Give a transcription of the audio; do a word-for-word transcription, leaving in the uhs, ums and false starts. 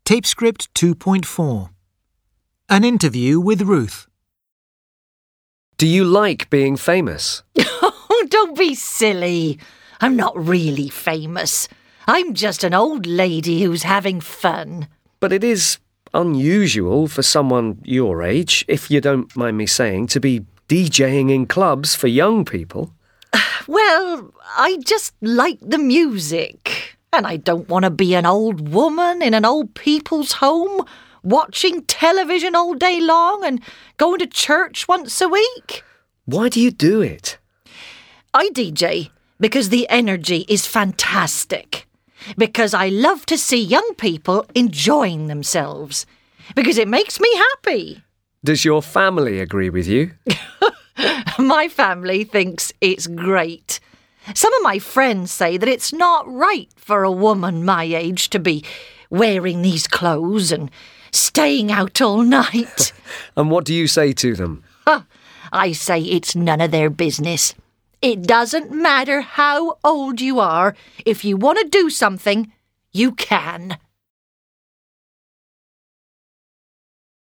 Tape script two point four. An interview with Ruth. Do you like being famous? Oh, don't be silly. I'm not really famous. I'm just an old lady who's having fun. But it is unusual for someone your age, if you don't mind me saying, to be DJing in clubs for young people. Well, I just like the music. And I don't want to be an old woman in an old people's home, watching television all day long and going to church once a week. Why do you do it? I D J because the energy is fantastic. Because I love to see young people enjoying themselves. Because it makes me happy. Does your family agree with you? My family thinks it's great. Some of my friends say that it's not right for a woman my age to be wearing these clothes and staying out all night. And what do you say to them? I say it's none of their business. It doesn't matter how old you are. If you want to do something, you can.